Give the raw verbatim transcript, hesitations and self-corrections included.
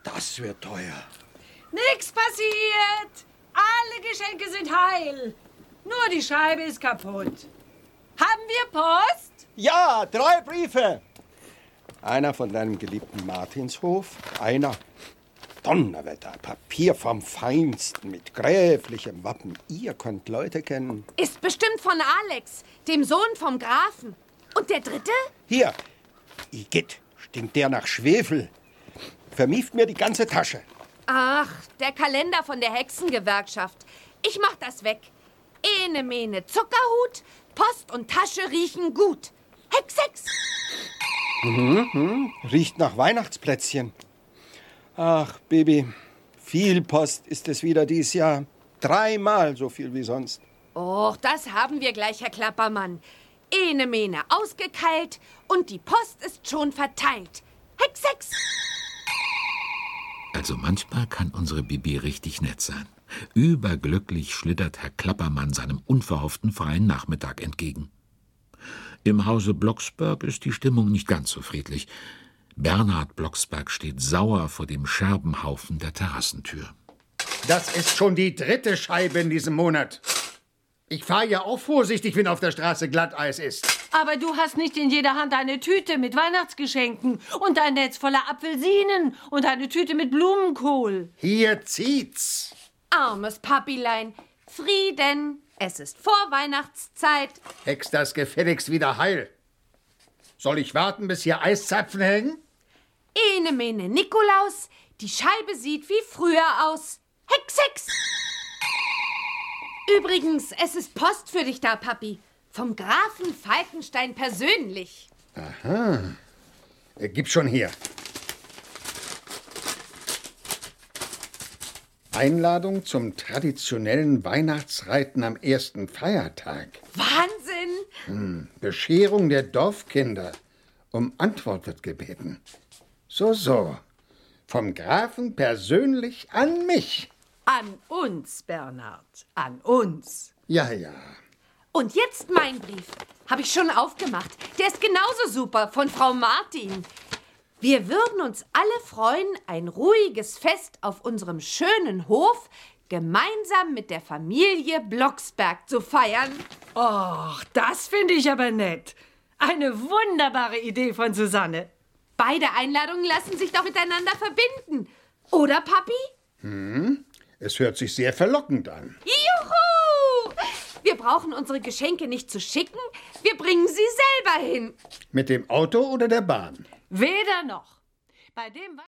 Das wird teuer. Nix passiert. Alle Geschenke sind heil. Nur die Scheibe ist kaputt. Haben wir Post? Ja, drei Briefe. Einer von deinem geliebten Martinshof, einer Donnerwetter, Papier vom Feinsten mit gräflichem Wappen. Ihr könnt Leute kennen. Ist bestimmt von Alex, dem Sohn vom Grafen. Und der dritte? Hier, Igitt, stinkt der nach Schwefel. Vermieft mir die ganze Tasche. Ach, der Kalender von der Hexengewerkschaft. Ich mach das weg. Ene Mene Zuckerhut, Post und Tasche riechen gut. Hex, Hex. Mhm, mhm. Riecht nach Weihnachtsplätzchen. Ach, Baby, viel Post ist es wieder dies Jahr. Dreimal so viel wie sonst. Och, das haben wir gleich, Herr Klappermann. Ene Mene ausgekeilt und die Post ist schon verteilt. Hex, Hex. Also manchmal kann unsere Bibi richtig nett sein. Überglücklich schlittert Herr Klappermann seinem unverhofften freien Nachmittag entgegen. Im Hause Blocksberg ist die Stimmung nicht ganz so friedlich. Bernhard Blocksberg steht sauer vor dem Scherbenhaufen der Terrassentür. Das ist schon die dritte Scheibe in diesem Monat. Ich fahre ja auch vorsichtig, wenn auf der Straße Glatteis ist. Aber du hast nicht in jeder Hand eine Tüte mit Weihnachtsgeschenken und ein Netz voller Apfelsinen und eine Tüte mit Blumenkohl. Hier zieht's. Armes Papilein. Frieden. Es ist Vorweihnachtszeit. Hex das gefälligst wieder heil. Soll ich warten, bis hier Eiszapfen hängen? Ene Mene Nikolaus. Die Scheibe sieht wie früher aus. Hex, Hex. Übrigens, es ist Post für dich da, Papi. Vom Grafen Falkenstein persönlich. Aha. Äh, gib schon her. Einladung zum traditionellen Weihnachtsreiten am ersten Feiertag. Wahnsinn! Hm. Bescherung der Dorfkinder. Um Antwort wird gebeten. So, so. Vom Grafen persönlich an mich. An uns, Bernhard. An uns. Ja, ja. Und jetzt mein Brief. Habe ich schon aufgemacht. Der ist genauso super, von Frau Martin. Wir würden uns alle freuen, ein ruhiges Fest auf unserem schönen Hof gemeinsam mit der Familie Blocksberg zu feiern. Och, das finde ich aber nett. Eine wunderbare Idee von Susanne. Beide Einladungen lassen sich doch miteinander verbinden. Oder, Papi? Hm, es hört sich sehr verlockend an. Juhu! Wir brauchen unsere Geschenke nicht zu schicken. Wir bringen sie selber hin. Mit dem Auto oder der Bahn? Weder noch. Bei dem